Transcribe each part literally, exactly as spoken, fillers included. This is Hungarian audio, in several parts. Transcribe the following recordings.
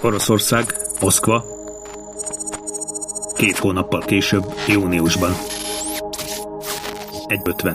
Oroszország, Moszkva, két hónappal később, júniusban. egy ötven.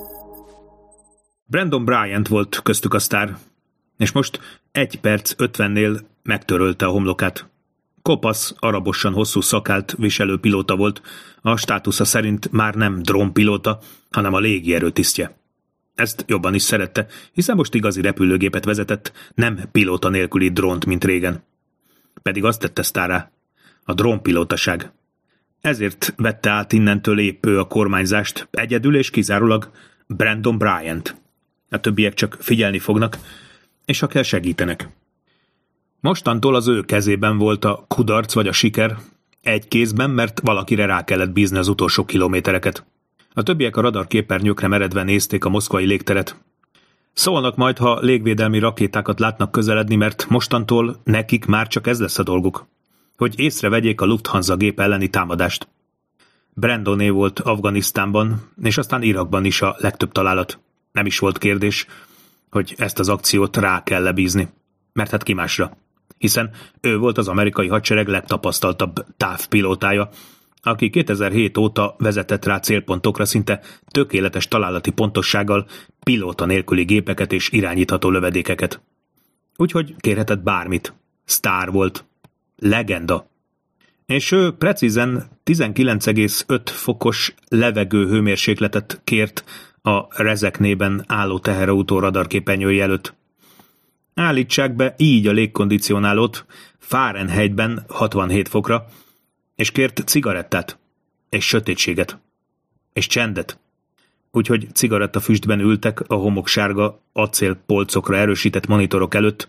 Brandon Bryant volt köztük a sztár, és most egy perc ötvennél megtörölte a homlokát. Kopasz, arabosan hosszú szakált viselő pilóta volt, a státusza szerint már nem drónpilóta, hanem a légierő tisztje. Ezt jobban is szerette, hiszen most igazi repülőgépet vezetett, nem pilóta nélküli drónt, mint régen. Pedig azt tette sztárrá, a drónpilótaság. Ezért vette át innentől épp ő a kormányzást, egyedül és kizárólag Brandon Bryant. A többiek csak figyelni fognak, és ha kell, segítenek. Mostantól az ő kezében volt a kudarc vagy a siker, egy kézben, mert valakire rá kellett bízni az utolsó kilométereket. A többiek a radarképernyőkre meredve nézték a moszkvai légteret. Szólnak majd, ha légvédelmi rakétákat látnak közeledni, mert mostantól nekik már csak ez lesz a dolguk, hogy észrevegyék a Lufthansa gép elleni támadást. Brandoné volt Afganisztánban, és aztán Irakban is a legtöbb találat. Nem is volt kérdés, hogy ezt az akciót rá kell lebízni. Mert hát ki másra. Hiszen ő volt az amerikai hadsereg legtapasztaltabb távpilótája, aki kétezer-hét óta vezetett rá célpontokra szinte tökéletes találati pontossággal pilóta nélküli gépeket és irányítható lövedékeket. Úgyhogy kérhetett bármit. Sztár volt. Legenda. És ő precízen tizenkilenc egész öt fokos levegő hőmérsékletet kért a rezeknében álló teherautó radarképernyői előtt. Állítsák be így a légkondicionálót Fahrenheitben hatvanhét fokra, és kért cigarettát, és sötétséget, és csendet. Úgyhogy cigarettafüstben ültek a homoksárga acélpolcokra erősített monitorok előtt,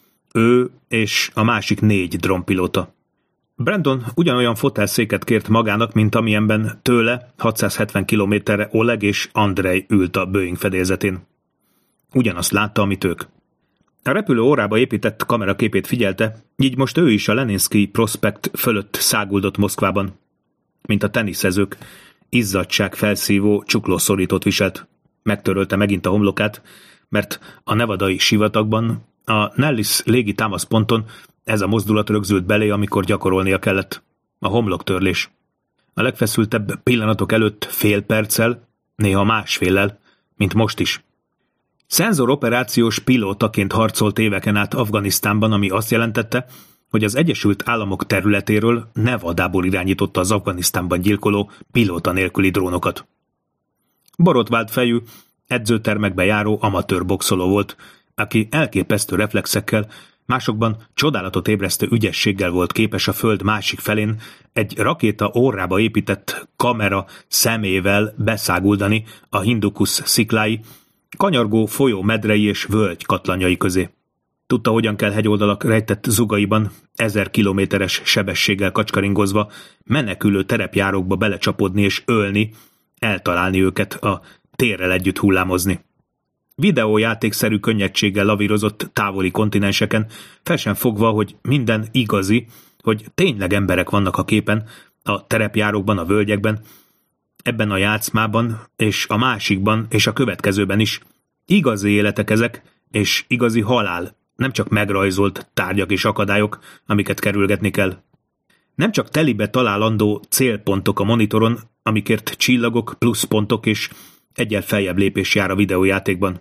ő és a másik négy drónpilóta. Brandon ugyanolyan fotelszéket kért magának, mint amilyenben tőle hatszázhetven kilométerre Oleg és Andrej ült a Boeing fedélzetén. Ugyanazt látta, amit ők. A repülő órába épített kameraképét figyelte, így most ő is a Leninszky Prospekt fölött száguldott Moszkvában. Mint a teniszezők, izzadság felszívó csuklószorítót viselt. Megtörölte megint a homlokát, mert a nevadai sivatagban, a Nellis légi támaszponton ez a mozdulat rögzült belé, amikor gyakorolnia kellett. A homloktörlés. A legfeszültebb pillanatok előtt fél perccel, néha másféllel, mint most is. Szenzoroperációs pilótaként harcolt éveken át Afganisztánban, ami azt jelentette, hogy az Egyesült Államok területéről Nevadából irányította az Afganisztánban gyilkoló pilóta nélküli drónokat. Borotvált fejű, edzőtermekbe járó amatőr boxoló volt, aki elképesztő reflexekkel, másokban csodálatot ébresztő ügyességgel volt képes a föld másik felén egy rakéta orrába épített kamera szemével beszáguldani a Hindukusz sziklái, kanyargó folyó medrei és völgy katlanjai közé. Tudta, hogyan kell hegyoldalak rejtett zugaiban, ezer kilométeres sebességgel kacskaringozva, menekülő terepjárókba belecsapodni és ölni, eltalálni őket, a térrel együtt hullámozni. Videójátékszerű könnyedséggel lavírozott távoli kontinenseken, fel sem fogva, hogy minden igazi, hogy tényleg emberek vannak a képen, a terepjárókban, a völgyekben, ebben a játszmában, és a másikban, és a következőben is. Igazi életek ezek, és igazi halál, nem csak megrajzolt tárgyak és akadályok, amiket kerülgetni kell. Nem csak telibe találandó célpontok a monitoron, amikért csillagok, pluszpontok és egyel feljebb lépés jár a videójátékban.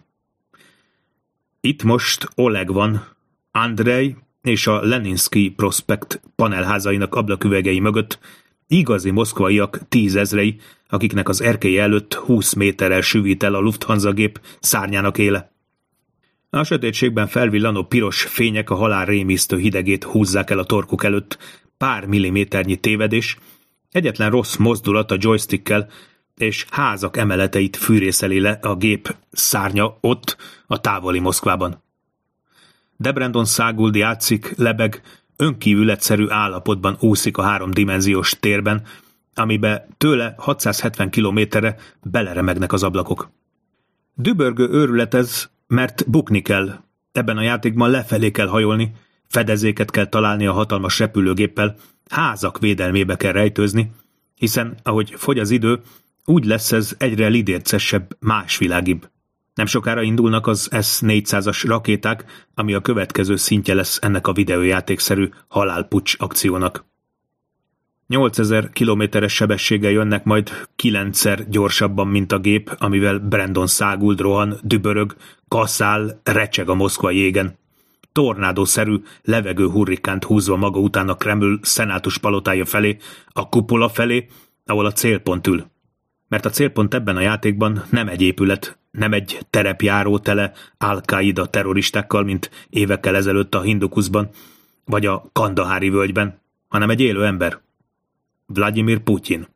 Itt most Oleg van, Andrej és a Leninszky Prospekt panelházainak ablaküvegei mögött, igazi moszkvaiak tízezrei, akiknek az erkély előtt húsz méterrel süvít el a Lufthansa gép szárnyának éle. A sötétségben felvillanó piros fények a halál rémisztő hidegét húzzák el a torkuk előtt, pár milliméternyi tévedés, egyetlen rossz mozdulat a joystickkel, és házak emeleteit fűrészeli le a gép szárnya ott, a távoli Moszkvában. De Brandon száguld, játszik, lebeg, önkívületszerű állapotban úszik a háromdimenziós térben, amibe tőle hatszázhetven kilométerre beleremegnek az ablakok. Dübörgő őrület ez, mert bukni kell. Ebben a játékban lefelé kell hajolni, fedezéket kell találni a hatalmas repülőgéppel, házak védelmébe kell rejtőzni, hiszen, ahogy fogy az idő, úgy lesz ez egyre lidércesebb, másvilágibb. Nem sokára indulnak az S négyszázas rakéták, ami a következő szintje lesz ennek a videójátékszerű halálpuccs akciónak. nyolcezer kilométeres sebességgel jönnek, majd kilencszer gyorsabban, mint a gép, amivel Brandon száguld, rohan, dübörög, kaszál, recseg a moszkvai jégen. Tornádószerű, levegő hurrikánt húzva maga után a Kreml szenátus palotája felé, a kupola felé, ahol a célpont ül. Mert a célpont ebben a játékban nem egy épület, nem egy terepjáró tele Al-Qaida terroristákkal, mint évekkel ezelőtt a Hindukuszban, vagy a Kandahári völgyben, hanem egy élő ember. Vladimir Putyin.